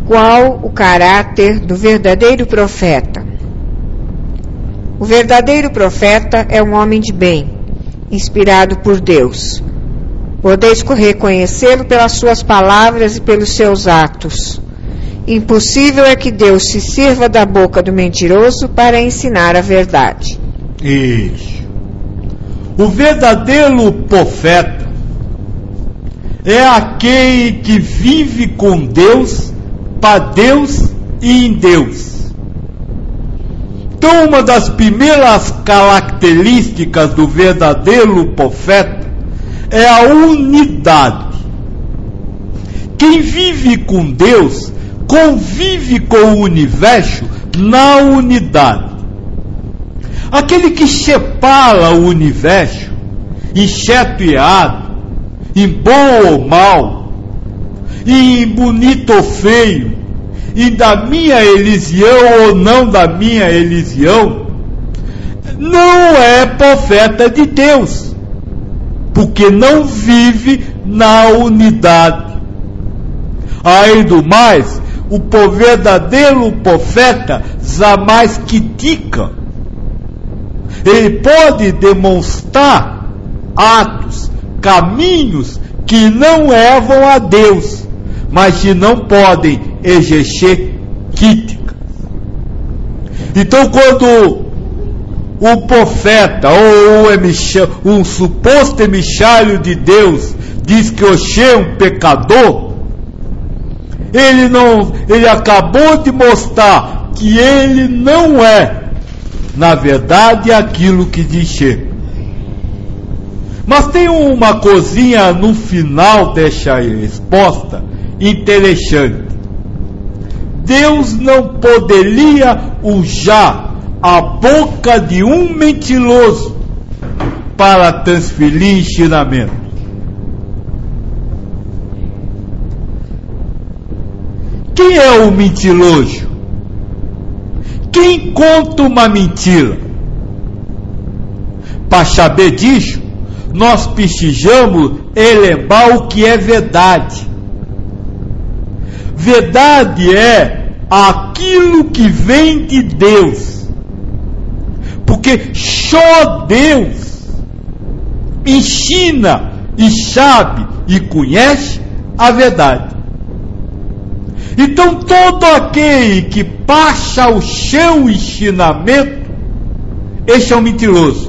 Qual o caráter do verdadeiro profeta? O verdadeiro profeta é um homem de bem, inspirado por Deus. Podeis reconhecê-lo pelas suas palavras e pelos seus atos. Impossível é que Deus se sirva da boca do mentiroso para ensinar a verdade. Isso. O verdadeiro profeta é aquele que vive com Deus, para Deus e em Deus. Então, uma das primeiras características do verdadeiro profeta é a unidade. Quem vive com Deus convive com o universo na unidade. Aquele que separa o universo em certo e errado, em bom ou mal, em bonito ou feio, e da minha religião ou não da minha religião, não é profeta de Deus, porque não vive na unidade. Além do mais, o verdadeiro profeta jamais critica. Ele pode demonstrar atos, caminhos que não levam a Deus, mas que não podem exercer crítica. Então, quando o profeta ou um suposto emissário de Deus diz que Oxê é um pecador, ele acabou de mostrar que ele não é, na verdade, aquilo que diz ser. Mas tem uma coisinha no final dessa resposta interessante. Deus não poderia usar a boca de um mentiroso para transferir ensinamento. Quem é o mentiroso? Quem conta uma mentira? Para saber disso, nós precisamos lembrar o que é verdade. Verdade é aquilo que vem de Deus, porque só Deus ensina e sabe e conhece a verdade. Então, todo aquele que passa o seu ensinamento, esse é um mentiroso.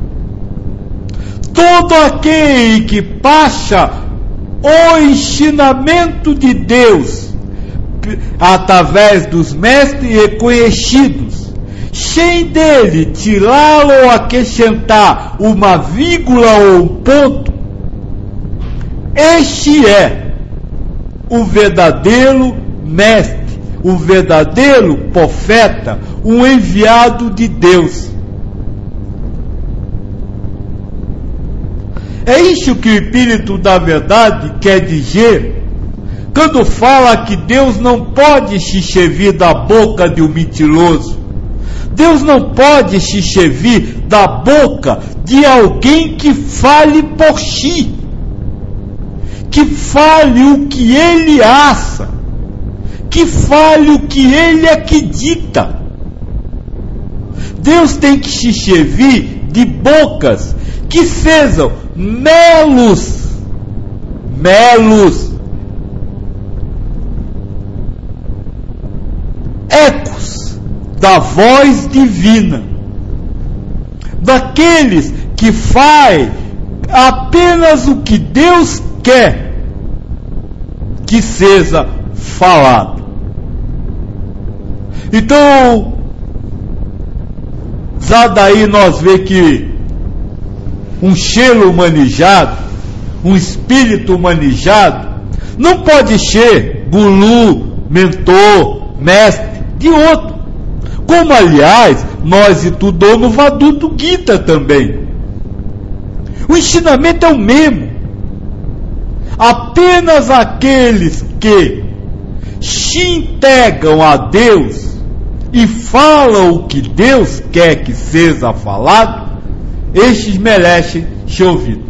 Todo aquele que passa o ensinamento de Deus através dos mestres reconhecidos, sem dele tirar ou acrescentar uma vírgula ou um ponto, este é o verdadeiro mestre, o verdadeiro profeta, um enviado de Deus. É isso que o Espírito da Verdade quer dizer quando fala que Deus não pode se servir da boca de um mentiroso. Deus não pode se servir da boca de alguém que fale por si, que fale o que ele acha, que fale o que ele acredita. Deus tem que se servir de bocas que sejam melos, ecos da voz divina, daqueles que fazem apenas o que Deus quer que seja falado. Então, já daí nós vemos que um cheiro humanizado, um espírito humanizado, não pode ser guru, mentor, mestre de outro. Como, aliás, nós estudamos no Vaduto Gita também. O ensinamento é o mesmo. Apenas aqueles que se entregam a Deus e falam o que Deus quer que seja falado, estes merecem ser ouvidos.